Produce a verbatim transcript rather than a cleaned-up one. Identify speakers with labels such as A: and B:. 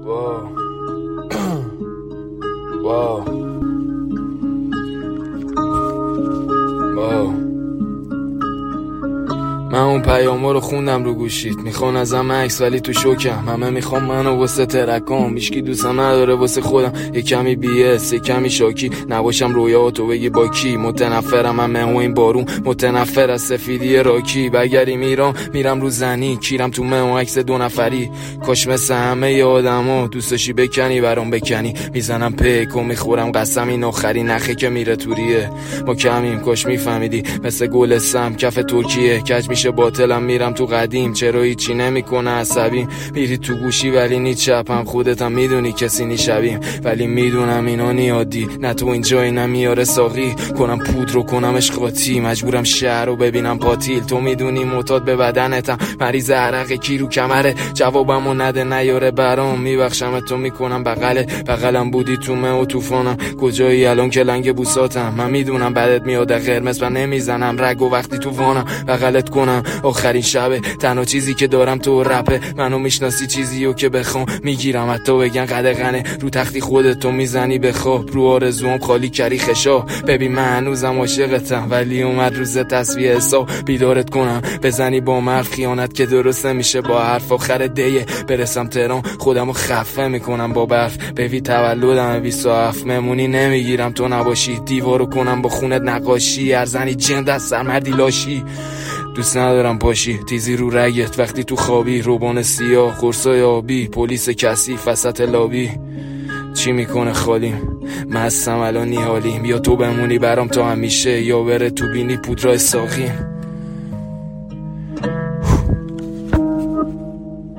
A: واو واو واو من اون پیامو رو خوندم رو گوشید، میخوان ازم عکس ولی تو شوکم، همه میخوام منو واسه ترکام، هیچکی دوستم نداره واسه خودم، یه کمی بی اس یه کمی شاکی، نباشم رویاتو بگی با کی، متنفرم من مهو این بارون، متنفر از سفیدی راکی، بگری میرم میرم رو زنی، کیرم تو مهو عکس دو نفری، کاش مثل همه ی آدما دوستشی بکنی برام بکنی، میزنم پیک و میخورم قسم این آخری نخه که میره توریه، ما کمیم کاش میفهمیدی، مثل گل سم کف ترکیه، کج میشه باطلم میرم تو قدیم، چرا هیچی نمیکنه عصبیم، میری تو گوشی ولی نی چپم، خودتم میدونی کسی نی شبیم، ولی میدونم اینا نی عادی، نه تو اینجایی نمیاره ساقی، کنم پودر رو کنم اشقاطی، مجبورم شهر رو ببینم پاتیل، تو میدونی معتاد به بدنتم، مریض عرق کی رو کمره، جوابمو نده نیاره برام، میبخشم تو میکنم بغلت، بغلم بودی تو مه و طوفانم، کجایی الان که لنگ بوساتم، من میدونم بدت میاد قرمز و نمیزنم رگ و وقتی تو وانم بغلت کنم، آخرین شبه تنها چیزی که دارم تو رپه، منو میشناسی چیزیو که بخوام میگیرم، حتی بگن قدغنه رو تختی خودتو میزنی بخواب، رو آرزوام خالی کری خشا، ببین من هنوزم عاشقتم ولی اومد روز تصویه حساب، بیدارت کنم بزنی با مرد خیانت که درست نمیشه با حرف، آخر دیه برسم تهران خودمو خفه میکنم با برف، ببی تولدم بیست و هفت ممونی نمیگیرم تو نباشی، دیوارو کنم با خونت نقاشی، ارزنی جند از سرمردی لاشی، دوست ندارم پاشی تیزی رو رگت وقتی تو خوابی، روبان سیاه قرصای آبی، پلیس کثیف وسط لابی، چی میکنه خالیم مستم الان نیحالیم، یا تو بمونی برام تا همیشه یا بره تو بینی پودرای ساقیم.